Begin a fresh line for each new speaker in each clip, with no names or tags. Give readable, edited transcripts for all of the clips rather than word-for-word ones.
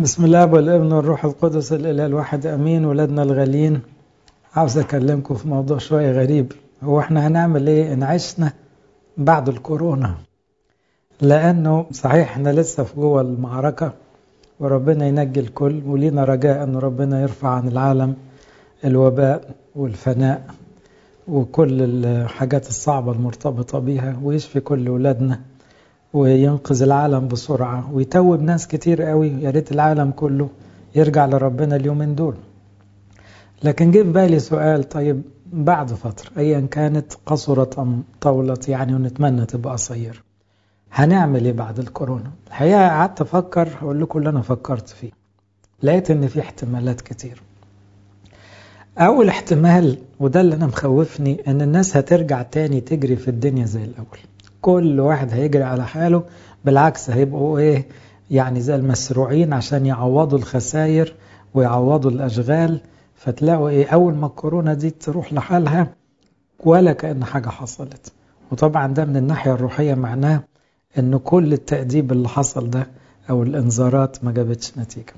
بسم الله والابن والروح القدس الإله الواحد أمين. ولادنا الغاليين، عاوز أكلمكم في موضوع شوية غريب. هو احنا هنعمل ايه إن عشنا بعد الكورونا؟ لأنه صحيح احنا لسه في جوه المعركة وربنا ينجي الكل، ولينا رجاء أن ربنا يرفع عن العالم الوباء والفناء وكل الحاجات الصعبة المرتبطة بيها، ويشفي كل ولادنا وينقذ العالم بسرعة ويتوب ناس كتير قوي. يا ريت العالم كله يرجع لربنا اليومين دول. لكن جه في بالي سؤال، طيب بعد فترة أيا كانت قصرت أم طولت يعني، ونتمنى تبقى قصير، هنعمل ايه بعد الكورونا؟ الحقيقة قعدت أفكر، هقول لكم اللي أنا فكرت فيه. لقيت إن في احتمالات كتير. أول احتمال، وده اللي أنا مخوفني، إن الناس هترجع تاني تجري في الدنيا زي الأول. كل واحد هيجري على حاله، بالعكس هيبقوا ايه يعني زي المسروعين عشان يعوضوا الخسائر ويعوضوا الأشغال. فتلاقوا ايه أول ما الكورونا دي تروح لحالها ولا كأن حاجة حصلت. وطبعا ده من الناحية الروحية معناه إن كل التأديب اللي حصل ده أو الإنذارات ما جابتش نتيجة.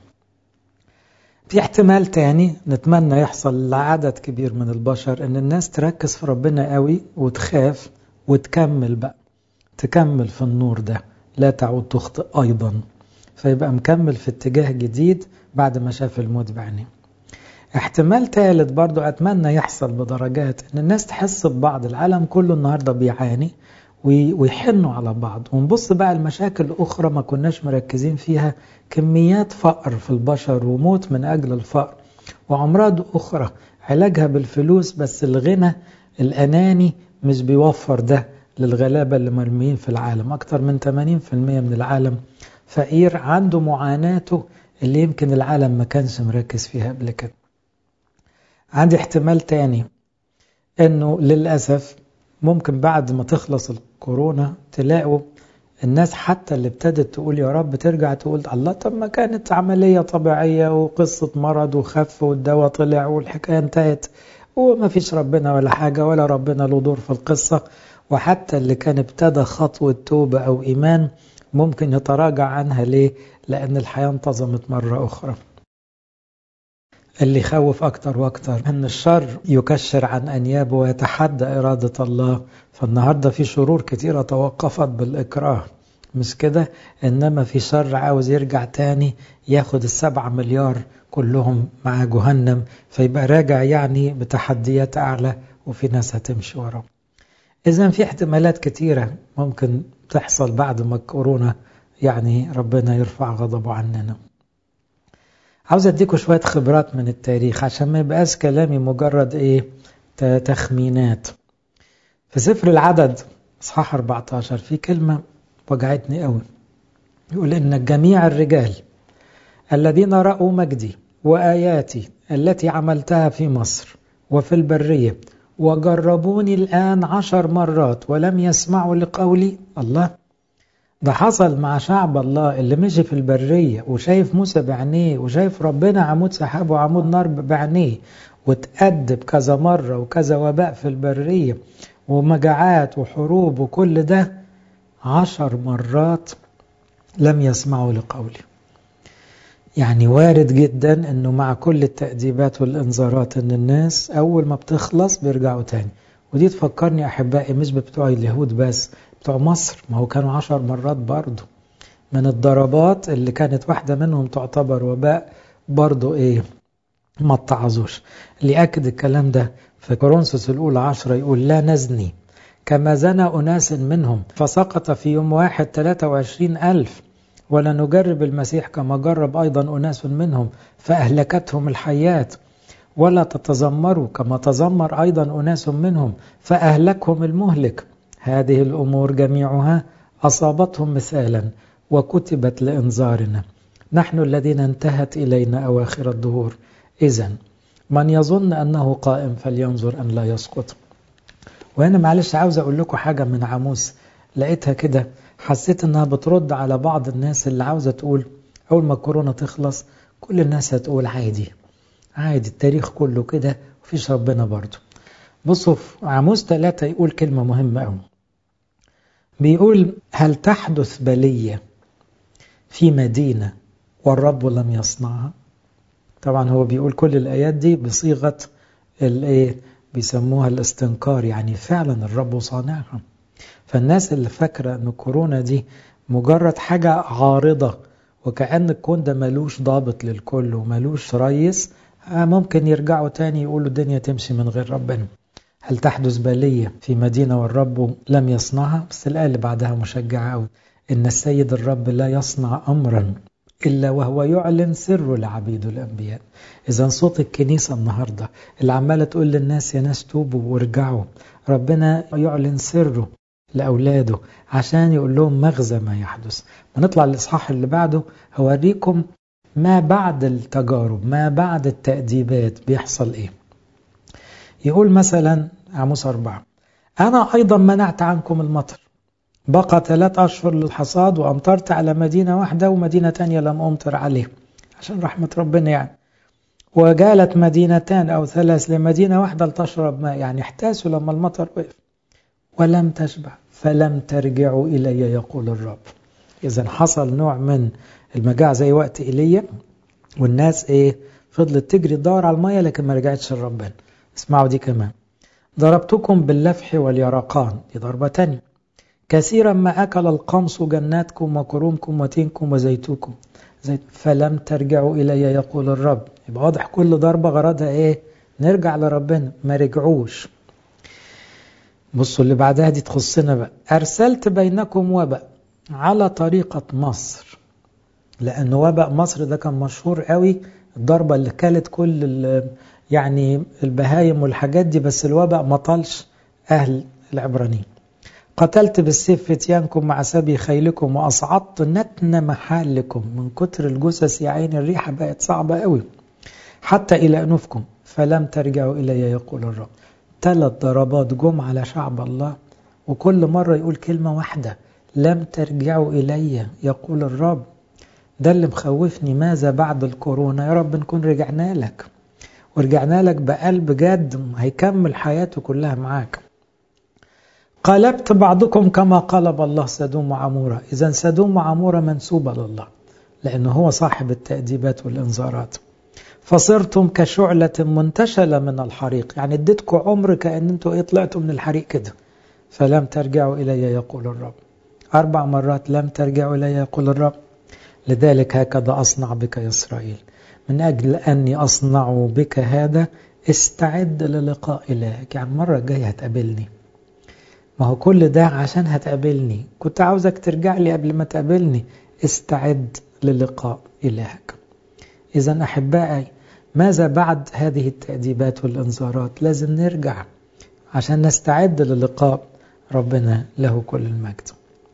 في احتمال تاني نتمنى يحصل لعدد كبير من البشر، إن الناس تركز في ربنا قوي وتخاف وتكمل بقى، تكمل في النور ده، لا تعود تخطئ أيضا، فيبقى مكمل في اتجاه جديد بعد ما شاف الموت بعينيه. احتمال ثالث برضو أتمنى يحصل بدرجات، إن الناس تحس ببعض. العالم كله النهاردة بيعاني ويحنوا على بعض، ونبص بقى المشاكل أخرى ما كناش مركزين فيها، كميات فقر في البشر وموت من أجل الفقر، وأمراض أخرى علاجها بالفلوس، بس الغنى الأناني مش بيوفر ده للغلابة اللي مرميين في العالم. أكتر من 80% من العالم فقير، عنده معاناته اللي يمكن العالم ما كانش مركز فيها قبل كده. عندي احتمال تاني، انه للأسف ممكن بعد ما تخلص الكورونا تلاقوا الناس حتى اللي ابتدت تقول يا رب ترجع تقول الله، طب ما كانت عملية طبيعية وقصة مرض وخف والدواء طلع والحكاية انتهت وما فيش ربنا ولا حاجة، ولا ربنا له دور في القصة. وحتى اللي كان ابتدى خطوة توبة أو إيمان ممكن يتراجع عنها. ليه؟ لأن الحياة انتظمت مرة أخرى. اللي يخوف أكتر وأكتر أن الشر يكشر عن أنيابه ويتحدى إرادة الله. فالنهاردة في شرور كتيرة توقفت بالإكراه، مش كده؟ إنما في شر عاوز يرجع تاني ياخد 7 مليار كلهم مع جهنم، فيبقى راجع يعني بتحديات أعلى، وفي ناس هتمشي وراه. إذن في احتمالات كتيرة ممكن تحصل بعد ما الكورونا يعني ربنا يرفع غضبه عننا. عاوز اديكم شوية خبرات من التاريخ عشان ما يبقاش كلامي مجرد تخمينات. في سفر العدد اصحاح 14 في كلمة وجعتني قوي، يقول إن جميع الرجال الذين رأوا مجدي وآياتي التي عملتها في مصر وفي البرية وجربوني الآن 10 مرات ولم يسمعوا لقولي. الله، ده حصل مع شعب الله اللي مشي في البرية وشايف موسى بعينيه وشايف ربنا عمود سحاب وعمود نار بعينيه، وتأدب كذا مرة وكذا وباء في البرية ومجاعات وحروب وكل ده 10 مرات لم يسمعوا لقولي. يعني وارد جدا انه مع كل التأديبات والانذارات ان الناس اول ما بتخلص بيرجعوا تاني. ودي تفكرني احبائي مش بتوع اليهود بس، بتوع مصر ما هو كانوا 10 مرات برضو من الضربات اللي كانت واحدة منهم تعتبر وباء برضو ما اتعظوش. اللي يأكد الكلام ده في كورنثوس الأولى 10 يقول لا نزني كما زنى أناس منهم فسقط في يوم واحد 23,000، ولا نجرب المسيح كما جرب أيضا أناس منهم فأهلكتهم الحيات، ولا تتذمروا كما تذمر أيضا أناس منهم فأهلكهم المهلك. هذه الأمور جميعها أصابتهم مثالا وكتبت لإنذارنا، نحن الذين انتهت إلينا أواخر الدهور. إذن من يظن أنه قائم فلينظر أن لا يسقط. وهنا معلش عاوز أقول لكم حاجة من عاموس لقيتها كده، حسيت أنها بترد على بعض الناس اللي عاوزة تقول أول ما الكورونا تخلص كل الناس هتقول عادي عادي، التاريخ كله كده وفيش ربنا برضو. بصوا في عاموس 3 يقول كلمة مهمة أوي، بيقول هل تحدث بلية في مدينة والرب لم يصنعها. طبعا هو بيقول كل الآيات دي بصيغة بيسموها الاستنكار، يعني فعلا الرب صانعها. فالناس اللي فاكرة ان كورونا دي مجرد حاجة عارضة وكأن الكون ده ملوش ضابط للكل وملوش ريس، ممكن يرجعوا تاني يقولوا الدنيا تمشي من غير ربنا. هل تحدث بالية في مدينة والرب لم يصنعها؟ بس الآية اللي بعدها مشجعة أوي، إن السيد الرب لا يصنع أمرا إلا وهو يعلن سره لعبيده الأنبياء. إذا صوت الكنيسة النهاردة اللي عمالة تقول للناس يا ناس توبوا وارجعوا، ربنا يعلن سره لأولاده عشان يقول لهم مغزى ما يحدث. نطلع للإصحاح اللي بعده هوريكم ما بعد التجارب، ما بعد التأديبات بيحصل إيه. يقول مثلا عاموس 4، أنا أيضا منعت عنكم المطر، بقى 3 أشهر للحصاد وأمطرت على مدينة واحدة ومدينة تانية لم أمطر عليه، عشان رحمة ربنا يعني. وجالت مدينتان أو 3 لمدينة واحدة لتشرب ماء، يعني احتاسوا لما المطر وقف. ولم تشبع فلم ترجعوا إلي يقول الرب. إذن حصل نوع من المجاعة زي وقت إيليا، والناس فضلت تجري تدور على المية لكن ما رجعتش لربنا. اسمعوا دي كمان، ضربتكم باللفح واليرقان، دي ضربة تانية. كثيرا ما أكل القمص جناتكم وكرومكم وتينكم وزيتوكم فلم ترجعوا إلي يقول الرب. يبقى واضح كل ضربة غرضها نرجع لربنا، ما رجعوش. بصوا اللي بعدها دي تخصنا بقى، أرسلت بينكم وباء على طريقة مصر، لأن وباء مصر ده كان مشهور قوي، الضربة اللي كانت كل يعني البهايم والحاجات دي، بس الوباء ما طالش أهل العبرانيين. قتلت بالسيف فتيانكم مع سبي خيلكم وأصعدت نتن محلكم، من كتر الجثث يا عين الريحة بقت صعبة قوي، حتى إلى أنوفكم فلم ترجعوا إلي يقول الرب. 3 ضربات جم على شعب الله، وكل مرة يقول كلمة واحدة، لم ترجعوا إلي يقول الرب. ده اللي مخوفني، ماذا بعد الكورونا؟ يا رب نكون رجعنا لك، ورجعنا لك بقلب جاد هيكمل حياته كلها معاك. قلبت بعضكم كما قلب الله سدوم وعمورة. إذن سدوم وعمورة منسوبة لله لأنه هو صاحب التأديبات والإنذارات. فصرتم كشعلة منتشلة من الحريق، يعني اديتكم عمر كأن انتوا طلعتوا من الحريق كده. فلم ترجعوا إلي يقول الرب. 4 مرات لم ترجعوا إلي يقول الرب. لذلك هكذا أصنع بك يا إسرائيل، من أجل أني أصنع بك هذا استعد للقاء إلهك. يعني المرة الجاية هتقابلني، ما هو كل ده عشان هتقابلني، كنت عاوزك ترجع لي قبل ما تقابلني. استعد للقاء إلهك. إذن أحبائي، ماذا بعد هذه التأديبات والإنذارات؟ لازم نرجع عشان نستعد للقاء ربنا له كل المجد.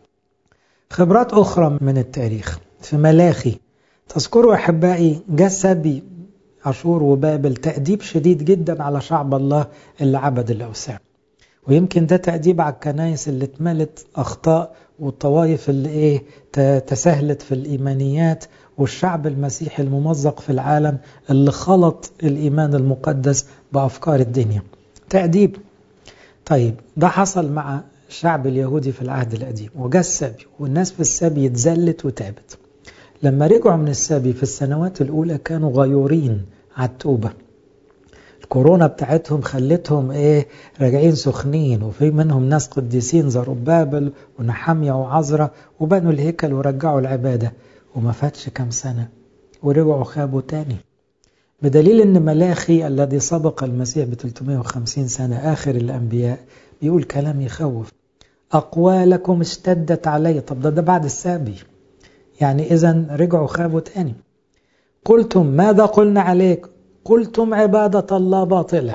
خبرات أخرى من التاريخ في ملاخي، تذكروا أحبائي جسبي أشور وبابل، تأديب شديد جدا على شعب الله اللي عبد الأوثان، ويمكن ده تأديب على الكنائس اللي اتملت أخطاء، والطوائف اللي تساهلت في الإيمانيات، والشعب المسيحي الممزق في العالم اللي خلط الإيمان المقدس بأفكار الدنيا. تأديب. طيب ده حصل مع الشعب اليهودي في العهد القديم، وجاء السبي والناس في السبي اتذلت وتابت. لما رجعوا من السبي في السنوات الأولى كانوا غيورين على التوبة. الكورونا بتاعتهم خلتهم راجعين سخنين، وفي منهم ناس قديسين زربابل ونحمية وعزرة وبنوا الهيكل ورجعوا العبادة، وما فاتش كم سنة ورجعوا خابوا تاني. بدليل ان ملاخي الذي سبق المسيح ب 350 سنة آخر الأنبياء بيقول كلام يخوف، أقوالكم اشتدت علي. طب ده بعد السابي، يعني إذن رجعوا خابوا تاني. قلتم ماذا قلنا عليك؟ قلتم عبادة الله باطلة.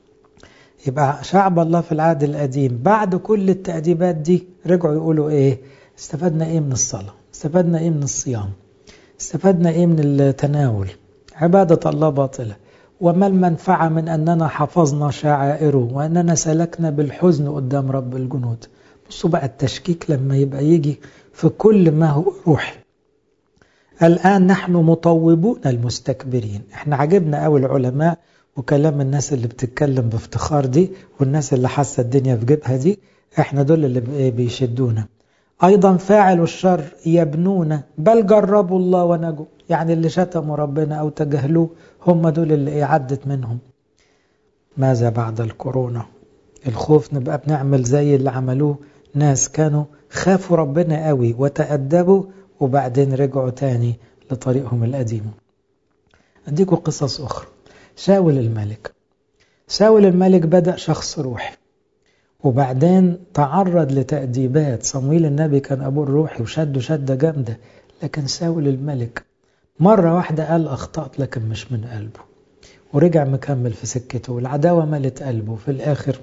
يبقى شعب الله في العهد القديم بعد كل التأديبات دي رجعوا يقولوا استفدنا من الصلاة، استفدنا من الصيام، استفدنا من التناول؟ عبادة الله باطلة. وما المنفعة من أننا حفظنا شعائره وأننا سلكنا بالحزن قدام رب الجنود؟ بصوا بقى التشكيك لما يبقى يجي في كل ما هو روحي. الآن نحن مطوبون المستكبرين. احنا عجبنا قوي العلماء وكلام الناس اللي بتتكلم بافتخار دي، والناس اللي حاسة الدنيا في جيبها دي، احنا دول اللي بيشدونا. أيضا فاعل الشر يبنون بل جربوا الله ونجوا. يعني اللي شتموا ربنا أو تجاهلوه هم دول اللي عدت منهم. ماذا بعد الكورونا؟ الخوف نبقى بنعمل زي اللي عملوه ناس كانوا خافوا ربنا قوي وتأدبوا وبعدين رجعوا تاني لطريقهم القديم. أديكم قصص أخرى. شاول الملك بدأ شخص روحي وبعدين تعرض لتأديبات. صمويل النبي كان أبوه الروحي وشده شدة جامدة، لكن شاول الملك مرة واحدة قال أخطأت لكن مش من قلبه، ورجع مكمل في سكته والعداوة ملت قلبه. في الآخر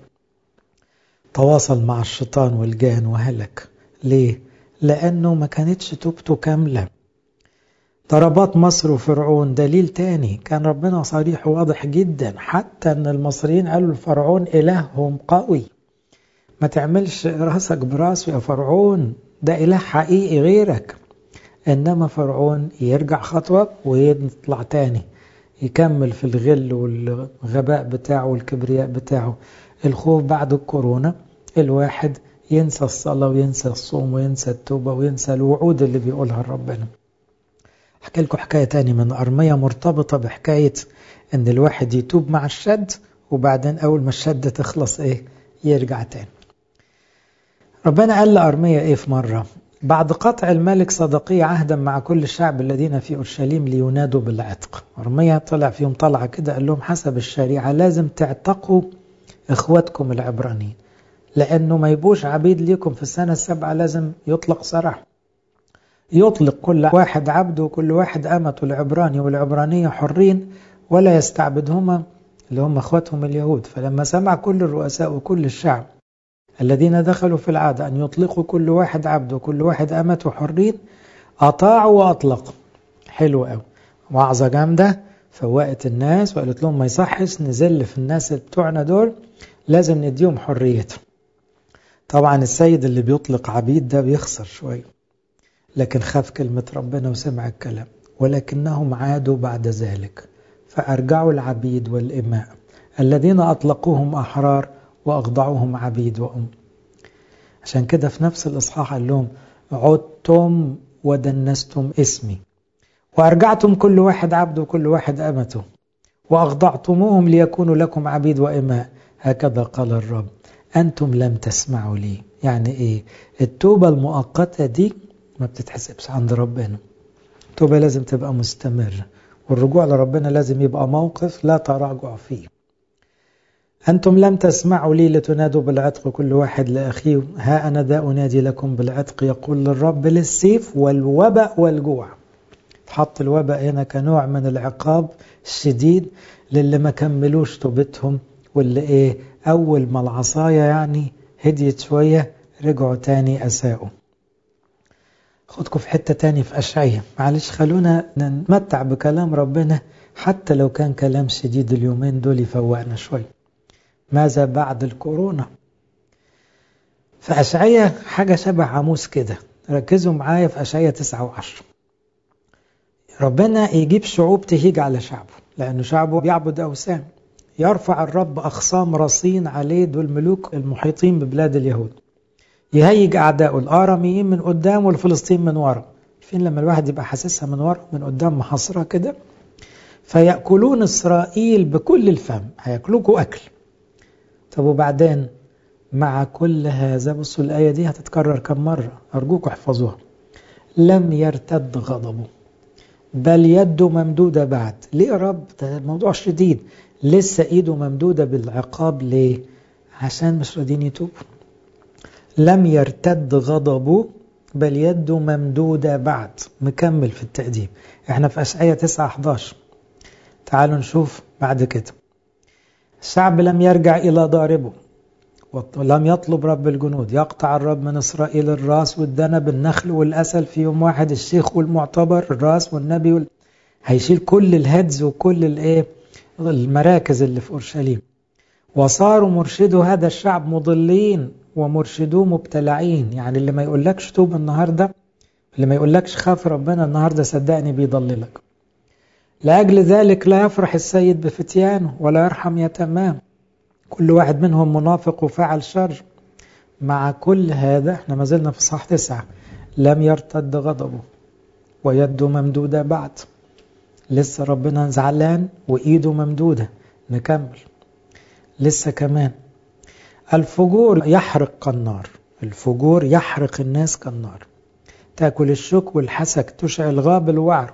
تواصل مع الشيطان والجان وهلك. ليه؟ لأنه ما كانتش توبته كاملة. ضربات مصر وفرعون دليل تاني، كان ربنا صريح وواضح جدا، حتى أن المصريين قالوا الفرعون إلههم قوي. ما تعملش راسك براسه يا فرعون، ده إله حقيقي غيرك. إنما فرعون يرجع خطوة ويطلع تاني، يكمل في الغل والغباء بتاعه والكبرياء بتاعه. الخوف بعد الكورونا الواحد ينسى الصلاة وينسى الصوم وينسى التوبة وينسى الوعود اللي بيقولها ربنا. أحكي لكم حكاية تاني من أرمية مرتبطة بحكاية إن الواحد يتوب مع الشد وبعدين أول ما الشد تخلص يرجع تاني. ربنا قال لأرمية في مرة بعد قطع الملك صدقية عهدا مع كل الشعب الذين في أورشليم لينادوا بالعتق. أرمية طلع فيهم طلعة كده قال لهم حسب الشريعة لازم تعتقوا إخواتكم العبرانيين، لأنه ما يبوش عبيد ليكم في السنة 7، لازم يطلق سراح. يطلق كل واحد عبده وكل واحد أمته العبراني والعبرانية حرين، ولا يستعبدهما اللي هم أخواتهم اليهود. فلما سمع كل الرؤساء وكل الشعب الذين دخلوا في العادة أن يطلقوا كل واحد عبده وكل واحد أمته حرين، أطاعوا وأطلقوا. حلو قوي، وعظة جامدة فوقت الناس وقالت لهم ما يصحش نزل في الناس بتوعنا دول، لازم نديهم حريتهم. طبعا السيد اللي بيطلق عبيد ده بيخسر شوية، لكن خاف كلمة ربنا وسمع الكلام. ولكنهم عادوا بعد ذلك فأرجعوا العبيد والإماء الذين أطلقوهم أحرار وأخضعوهم عبيد وأم. عشان كده في نفس الإصحاح قال لهم عدتم ودنستم اسمي وأرجعتم كل واحد عبد وكل واحد أمته وأخضعتموهم ليكونوا لكم عبيد وإماء، هكذا قال الرب أنتم لم تسمعوا لي. يعني التوبة المؤقتة دي ما بتتحسبش عند ربنا. التوبة لازم تبقى مستمرة، والرجوع لربنا لازم يبقى موقف لا تراجع فيه. أنتم لم تسمعوا لي لتنادوا بالعتق كل واحد لأخيه، ها أنا ذا أنادي لكم بالعتق يقول الرب للسيف والوباء والجوع. تحط الوباء هنا كنوع من العقاب الشديد للي ما كملوش توبتهم، واللي أول ما العصاية يعني هديت شوية رجعوا تاني أساءوا. خدكم في حتة تاني في أشعية، معلش خلونا نتمتع بكلام ربنا حتى لو كان كلام شديد اليومين دول يفوقنا شوية. ماذا بعد الكورونا؟ في أشعية حاجة شبه عاموس كده، ركزوا معايا في أشعية 9 و10. ربنا يجيب شعوب تهيج على شعبه لأنه شعبه بيعبد أوثان. يرفع الرب أخصام رصين عليه، دول ملوك المحيطين ببلاد اليهود. يهيج أعداءه الآراميين من قدام والفلسطين من ورا. فين لما الواحد يبقى حاسسها من ورا من قدام محاصرة كده. فيأكلون إسرائيل بكل الفم، هيأكلوكوا أكل. طب وبعدين مع كل هذا، بصوا الآية دي هتتكرر كم مرة أرجوكوا احفظوها. لم يرتد غضبه بل يده ممدودة بعد. ليه يا رب؟ ده الموضوع شديد، لسه إيده ممدودة بالعقاب. ليه؟ عشان مش راضيين يتوبوا. لم يرتد غضبه بل يده ممدودة بعد، مكمل في التأديب. احنا في أشعية 9:11. تعالوا نشوف بعد كده. الشعب لم يرجع إلى ضاربه ولم يطلب رب الجنود. يقطع الرب من إسرائيل الراس والذنب النخل والأسل في يوم واحد، الشيخ والمعتبر الراس والنبي هيشيل كل الهدز وكل المراكز اللي في أورشليم. وصاروا مرشدوا هذا الشعب مضلين ومرشدوه مبتلعين. يعني اللي ما يقولكش توب النهاردة، اللي ما يقولكش خاف ربنا النهاردة، صدقني بيضللك. لأجل ذلك لا يفرح السيد بفتيانه ولا يرحم يتمام، كل واحد منهم منافق وفعل شر. مع كل هذا احنا ما زلنا في صح 9. لم يرتد غضبه ويده ممدودة بعد. لسه ربنا زعلان وإيده ممدودة. نكمل لسه كمان. الفجور يحرق كالنار. الفجور يحرق الناس كالنار. تأكل الشوك والحسك، تشعل غاب الوعر.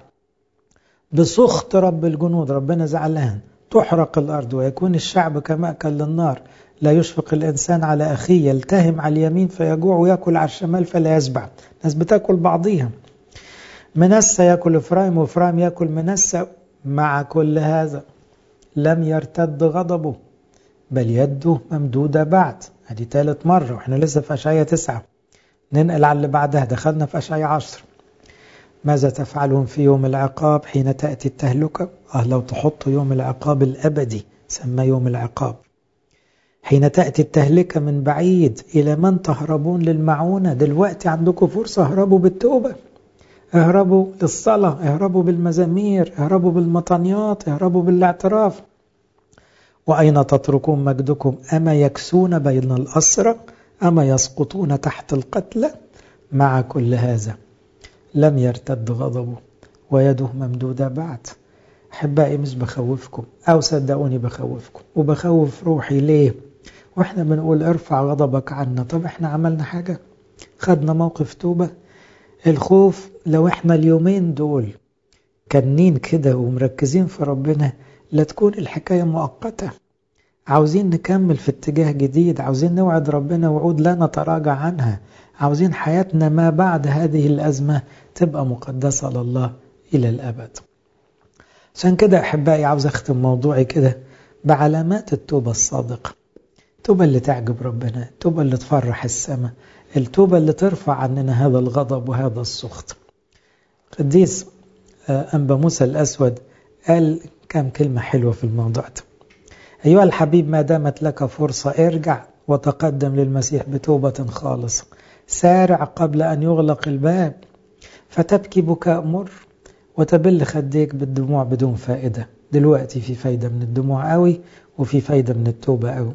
بسخط رب الجنود، ربنا زعلان، تحرق الأرض ويكون الشعب كمأكل للنار. لا يشفق الإنسان على أخيه، يلتهم على اليمين فيجوع ويأكل على الشمال فلا يشبع. الناس بتأكل بعضيها. منسى يأكل إفرايم وإفرايم يأكل منسى. مع كل هذا لم يرتد غضبه بل يده ممدودة بعد. هذه ثالث مرة وإحنا لسه في أشعياء 9. ننقل على اللي بعدها، دخلنا في أشعياء 10. ماذا تفعلون في يوم العقاب حين تأتي التهلكة؟ لو تحطوا يوم العقاب الأبدي سمى يوم العقاب. حين تأتي التهلكة من بعيد، إلى من تهربون للمعونة؟ دلوقتي عندكم فرصة، اهربوا بالتوبة، اهربوا للصلاة، اهربوا بالمزامير، اهربوا بالمطانيات، اهربوا بالاعتراف. وأين تتركون مجدكم؟ أما يكسون بين الأسرى؟ أما يسقطون تحت القتلى؟ مع كل هذا لم يرتد غضبه ويده ممدودة بعد. أحبائي مش بخوفكم، أو صدقوني بخوفكم وبخوف روحي. ليه؟ وإحنا بنقول ارفع غضبك عنا. طب إحنا عملنا حاجة؟ خدنا موقف توبة؟ الخوف لو إحنا اليومين دول كنين كده ومركزين في ربنا لا تكون الحكاية مؤقتة. عاوزين نكمل في اتجاه جديد، عاوزين نوعد ربنا وعود لا نتراجع عنها، عاوزين حياتنا ما بعد هذه الأزمة تبقى مقدسة لله إلى الأبد. عشان كده أحبائي عاوز أختم موضوعي كده بعلامات التوبة الصادقة. التوبة اللي تعجب ربنا، التوبة اللي تفرح السماء، التوبة اللي ترفع عننا هذا الغضب وهذا السخط. قديس أنبا موسى الأسود قال كم كلمة حلوة في الموضوع ده. أيها الحبيب، ما دامت لك فرصة ارجع وتقدم للمسيح بتوبة خالصة. سارع قبل أن يغلق الباب، فتبكي بكاء مر وتبل خديك بالدموع بدون فائدة. دلوقتي في فايدة من الدموع قوي وفي فايدة من التوبة قوي.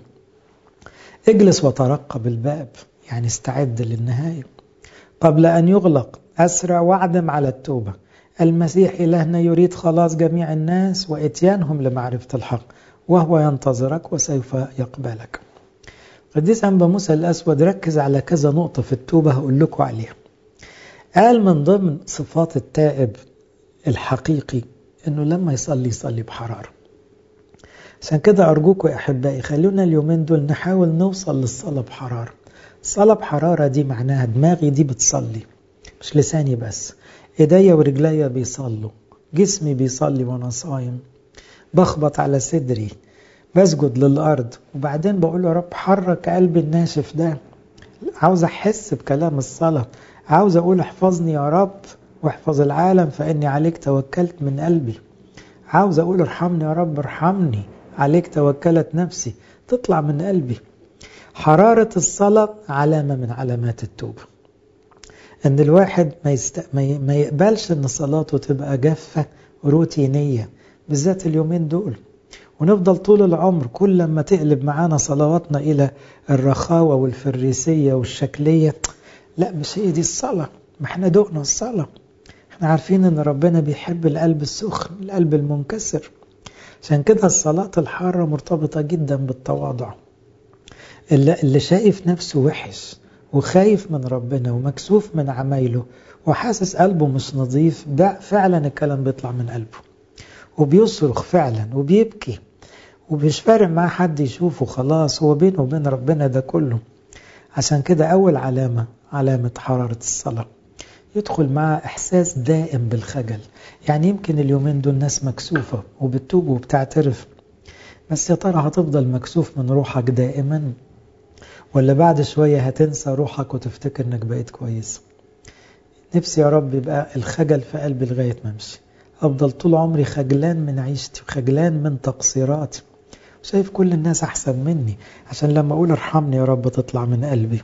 اجلس وترقب الباب، يعني استعد للنهاية قبل أن يغلق. أسرع واعدم على التوبة. المسيح إلهنا يريد خلاص جميع الناس وإتيانهم لمعرفة الحق، وهو ينتظرك وسوف يقبلك. قديس أنبا موسى الأسود ركز على كذا نقطة في التوبة هقول لكم عليها. قال من ضمن صفات التائب الحقيقي أنه لما يصلي بحرارة. عشان كده أرجوكم يا أحبائي خلونا اليومين دول نحاول نوصل للصلاة بحرارة. الصلاة بحرارة دي معناها دماغي دي بتصلي، مش لساني بس، إيديا ورجليا بيصلوا، جسمي بيصلي وأنا صايم، بخبط على صدري، بسجد للأرض، وبعدين بقول يا رب حرك قلبي الناشف ده. عاوز أحس بكلام الصلاة، عاوز أقول احفظني يا رب واحفظ العالم فإني عليك توكلت من قلبي. عاوز أقول ارحمني يا رب ارحمني عليك توكلت نفسي، تطلع من قلبي. حرارة الصلاة علامة من علامات التوبة. أن الواحد ما يقبلش أن صلاته تبقى جافة روتينية، بالذات اليومين دول، ونفضل طول العمر كل لما تقلب معانا صلواتنا إلى الرخاوة والفريسية والشكلية. لا، مش هي دي الصلاة. ما احنا دقنا الصلاة، احنا عارفين أن ربنا بيحب القلب السخن، القلب المنكسر. عشان كده الصلاة الحارة مرتبطة جدا بالتواضع. اللي شايف نفسه وحش وخايف من ربنا ومكسوف من عمايله وحاسس قلبه مش نظيف، ده فعلا الكلام بيطلع من قلبه وبيصرخ فعلا وبيبكي ومش فارق مع حد يشوفه، خلاص هو بينه وبين ربنا ده كله. عشان كده أول علامة حرارة الصلاة يدخل مع إحساس دائم بالخجل. يعني يمكن اليومين دول ناس مكسوفة وبتتوب وبتعترف، بس يا ترى هتفضل مكسوف من روحك دائما ولا بعد شوية هتنسى روحك وتفتكر انك بقيت كويس؟ نفسي يا رب يبقى الخجل في قلبي لغاية ما امشي، افضل طول عمري خجلان من عيشتي وخجلان من تقصيراتي وشايف كل الناس احسن مني، عشان لما اقول ارحمني يا رب تطلع من قلبي.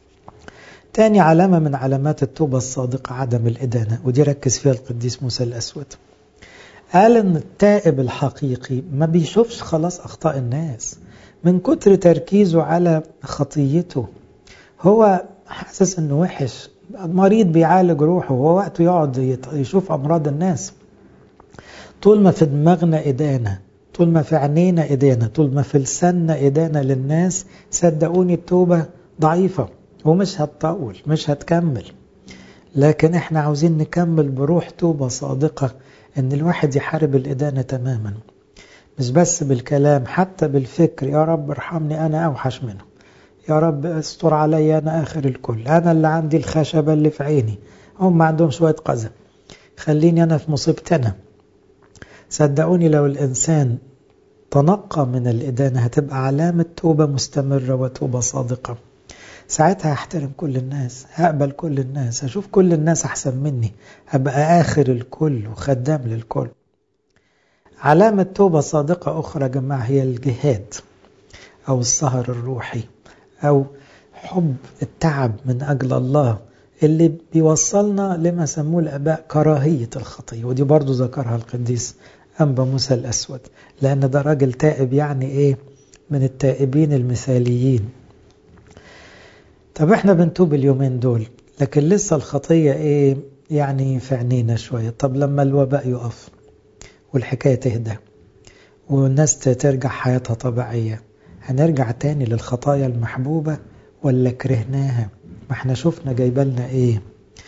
تاني علامة من علامات التوبة الصادقة عدم الإدانة، ودي ركز فيها القديس موسى الأسود. قال ان التائب الحقيقي ما بيشوفش خلاص أخطاء الناس من كتر تركيزه على خطيته. هو حاسس انه وحش، مريض بيعالج روحه، هو وقته يقعد يشوف امراض الناس. طول ما في دماغنا إدانة، طول ما في عينينا إدانة، طول ما في لساننا إدانة للناس، صدقوني التوبة ضعيفة ومش هتطول، مش هتكمل. لكن احنا عاوزين نكمل بروح توبة صادقة، ان الواحد يحارب الإدانة تماما، مش بس بالكلام، حتى بالفكر. يا رب ارحمني أنا أوحش منه، يا رب استر علي أنا آخر الكل، أنا اللي عندي الخشبة اللي في عيني، هم عندهم شوية قذى، خليني أنا في مصيبتنا. صدقوني لو الإنسان تنقى من الإدانة هتبقى علامة توبة مستمرة وتوبة صادقة. ساعتها هحترم كل الناس، هقبل كل الناس، هشوف كل الناس أحسن مني، هبقى آخر الكل وخدام للكل. علامة توبة صادقة أخرى جماعة هي الجهاد أو السهر الروحي أو حب التعب من أجل الله، اللي بيوصلنا لما سموه الآباء كراهية الخطية. ودي برضو ذكرها القديس أنبا موسى الأسود، لأن ده راجل تائب، يعني إيه؟ من التائبين المثاليين. طب إحنا بنتوب اليومين دول، لكن لسه الخطية إيه؟ يعني في عينينا شوية. طب لما الوباء يقف والحكاية تهدى والناس ترجع حياتها طبيعية، هنرجع تاني للخطايا المحبوبة ولا كرهناها؟ ما احنا شفنا جايبالنا ايه؟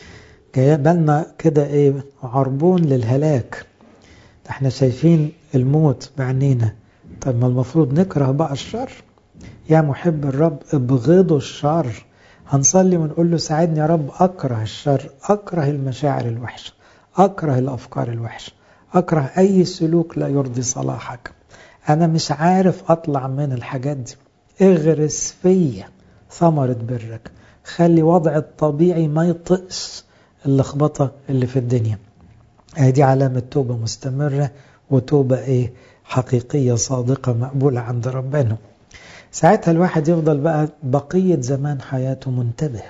جايبالنا كده ايه؟ عربون للهلاك. احنا شايفين الموت بعنينا. طب ما المفروض نكره بقى الشر. يا محب الرب ابغضوا الشر. هنصلي ونقول له ساعدني يا رب أكره الشر، أكره المشاعر الوحشة، أكره الأفكار الوحشة، أكره أي سلوك لا يرضي صلاحك. أنا مش عارف أطلع من الحاجات دي. اغرس فيا ثمرة برك، خلي وضع الطبيعي ما يطقس اللخبطة اللي في الدنيا. دي علامة توبة مستمرة وتوبة ايه؟ حقيقية صادقة مقبولة عند ربنا. ساعتها الواحد يفضل بقى بقية زمان حياته منتبه،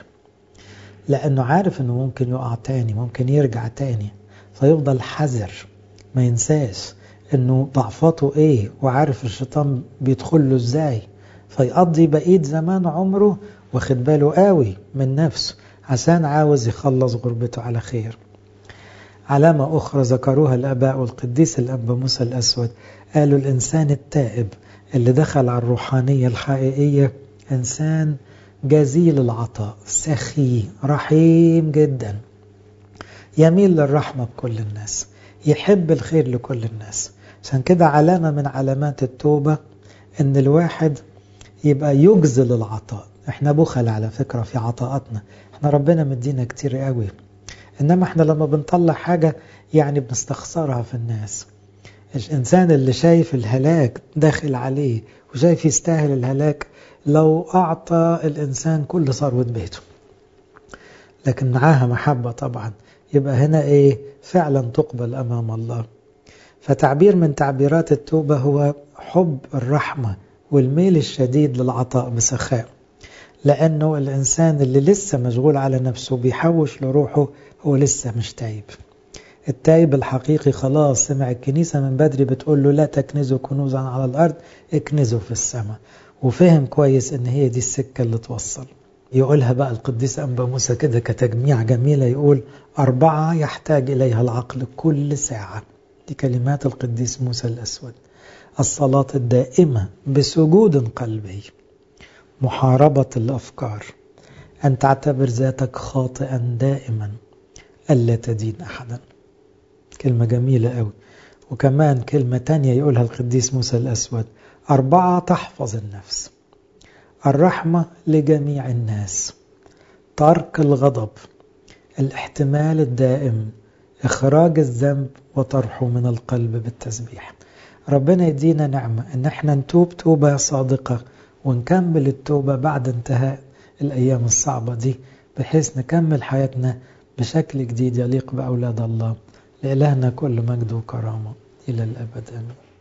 لأنه عارف أنه ممكن يقع تاني، ممكن يرجع تاني، فيفضل حذر، ما ينساش أنه ضعفاته إيه، وعارف الشيطان بيدخل له إزاي، فيقضي بقية زمان عمره واخد باله قوي من نفسه عشان عاوز يخلص غربته على خير. علامة أخرى ذكروها الآباء والقديس الأنبا موسى الأسود، قالوا الإنسان التائب اللي دخل على الروحانية الحقيقية إنسان جزيل العطاء، سخي، رحيم جدا، يميل للرحمة بكل الناس، يحب الخير لكل الناس. عشان كده علامة من علامات التوبة إن الواحد يبقى يجزل العطاء. احنا بخل على فكرة في عطاءاتنا، احنا ربنا مدينا كتير قوي، إنما احنا لما بنطلع حاجة يعني بنستخسرها في الناس. الإنسان اللي شايف الهلاك داخل عليه وشايف يستاهل الهلاك لو أعطى الإنسان كل ثروة بيته، لكن معاها محبة طبعا، يبقى هنا إيه؟ فعلا تقبل أمام الله. فتعبير من تعبيرات التوبة هو حب الرحمة والميل الشديد للعطاء بسخاء، لأنه الإنسان اللي لسه مشغول على نفسه بيحوش لروحه هو لسه مش تايب. التايب الحقيقي خلاص سمع الكنيسة من بدري بتقول له لا تكنزوا كنوزا على الأرض، اكنزوا في السماء، وفهم كويس ان هي دي السكة اللي توصل. يقولها بقى القديس أنبا موسى كده كتجميع جميلة، يقول 4 يحتاج إليها العقل كل ساعة. دي كلمات القديس موسى الأسود: الصلاة الدائمة بسجود قلبي، محاربة الأفكار، أن تعتبر ذاتك خاطئا دائما، ألا تدين أحدا. كلمة جميلة قوي. وكمان كلمة تانية يقولها القديس موسى الأسود: 4 تحفظ النفس، الرحمة لجميع الناس، ترك الغضب، الاحتمال الدائم، إخراج الذنب وطرحه من القلب بالتسبيح. ربنا يدينا نعمة إن احنا نتوب توبة صادقة ونكمل التوبة بعد انتهاء الأيام الصعبة دي، بحيث نكمل حياتنا بشكل جديد يليق بأولاد الله. لإلهنا كل مجد وكرامة إلى الأبد آمين.